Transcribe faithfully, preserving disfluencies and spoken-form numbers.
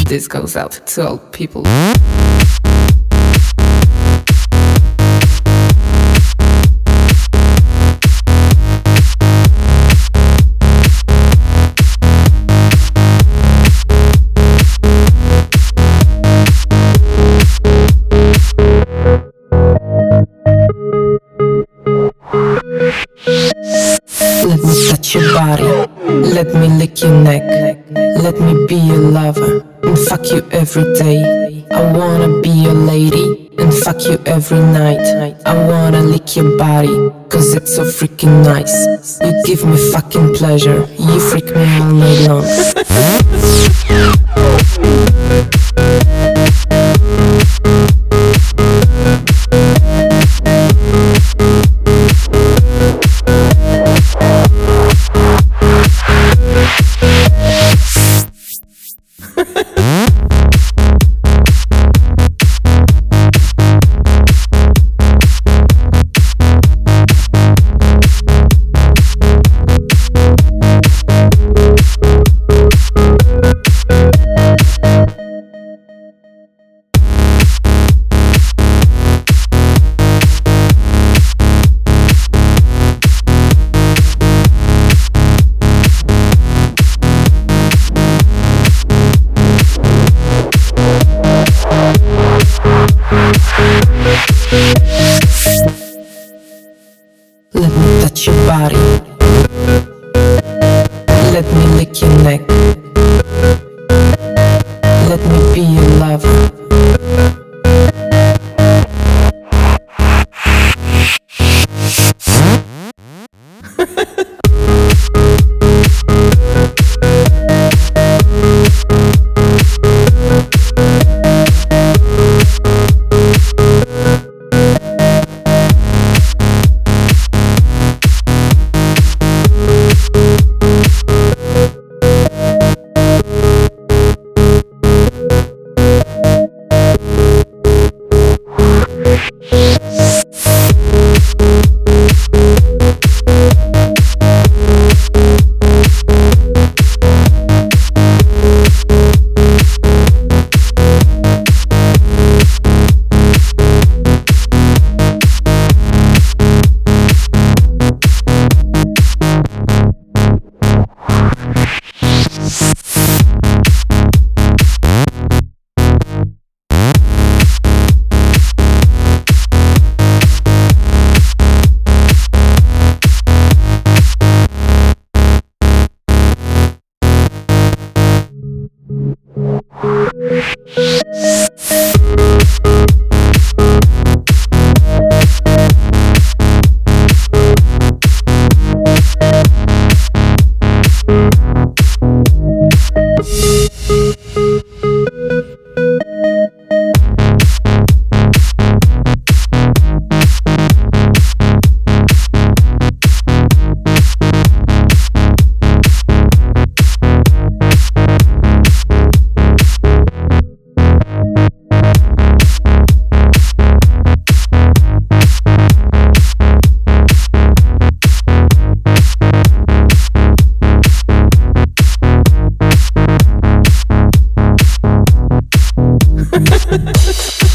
This goes out to all people. Let me touch your body, let me lick your neck, let me be your lover and fuck you every day. I wanna be your lady and fuck you every night. I wanna lick your body, cause it's so freaking nice. You give me fucking pleasure, you freak me all night long. Let me touch your body, let me lick your neck, let me be your lover. Ha ha ha!